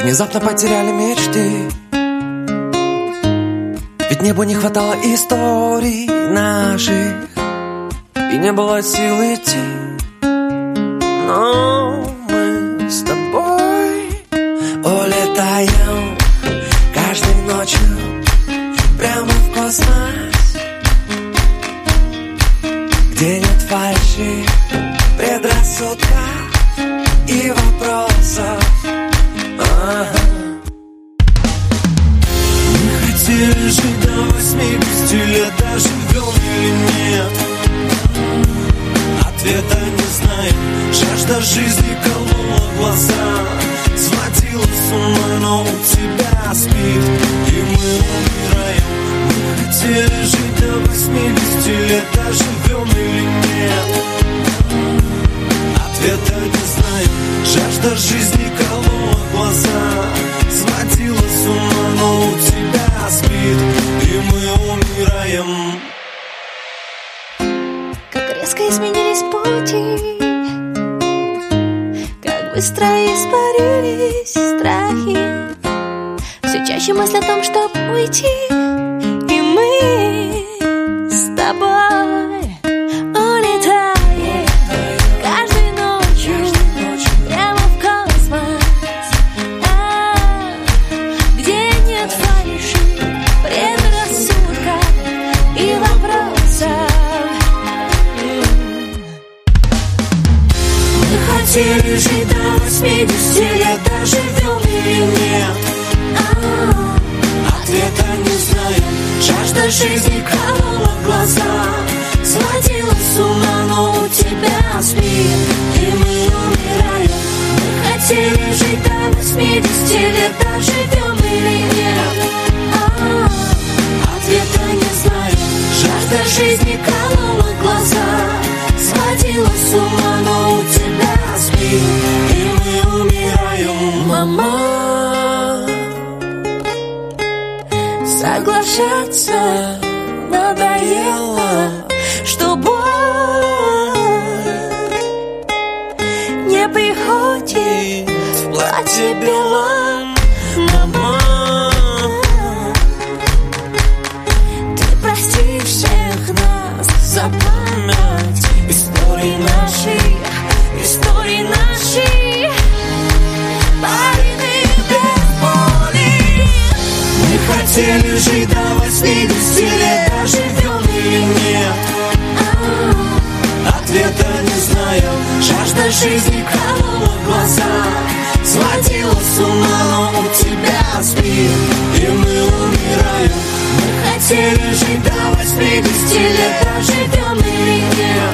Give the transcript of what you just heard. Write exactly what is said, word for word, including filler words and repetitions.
Внезапно потеряли мечты, ведь небу не хватало историй наших, и не было сил идти. Но мы с тобой улетаем каждой ночью прямо в космос, где нет фальши, предрассудков и вопросов. Ага. Мы хотели жить до восьмидесяти лет, доживем или нет? Ответа не знаем. Жажда жизни колола глаза, сводила с ума, но у тебя спит, и мы умираем. Мы хотели жить до восьмидесяти лет, доживем или нет? Ответа не знаем. Жажда жизни колола глаза, сводила с ума, но у тебя спит, и мы умираем. Как резко изменились пути, как быстро испарились страхи. Все чаще мысль о том, чтобы уйти, и мы с тобой улетаем каждой ночью прямо в космос, а, где нет фальши, предрассудка и вопросов. Мы хотели жить до восьмидесяти лет, доживем или нет? Ответа не знаем. Жажда жизни колола глаза, сводила с ума, но у тебя спит, и мы умираем. Мы хотели жить до восьмидесяти лет, доживем или нет? Ответа не знаем. Жажда жизни колола глаза, сводила с ума, но у тебя спит, и мы умираем. Мама, соглашаться надоело, что боль не приходит в платье белом. Мама, ты прости всех нас за память истории нашей, истории нашей. Хотели жить до восьмидесяти лет, доживем или нет? Ответа не знаем. Жажда жизни колола глаза, сводила с ума, но у тебя спит, и мы умираем. Мы хотели жить до восьмидесяти лет, доживем или нет?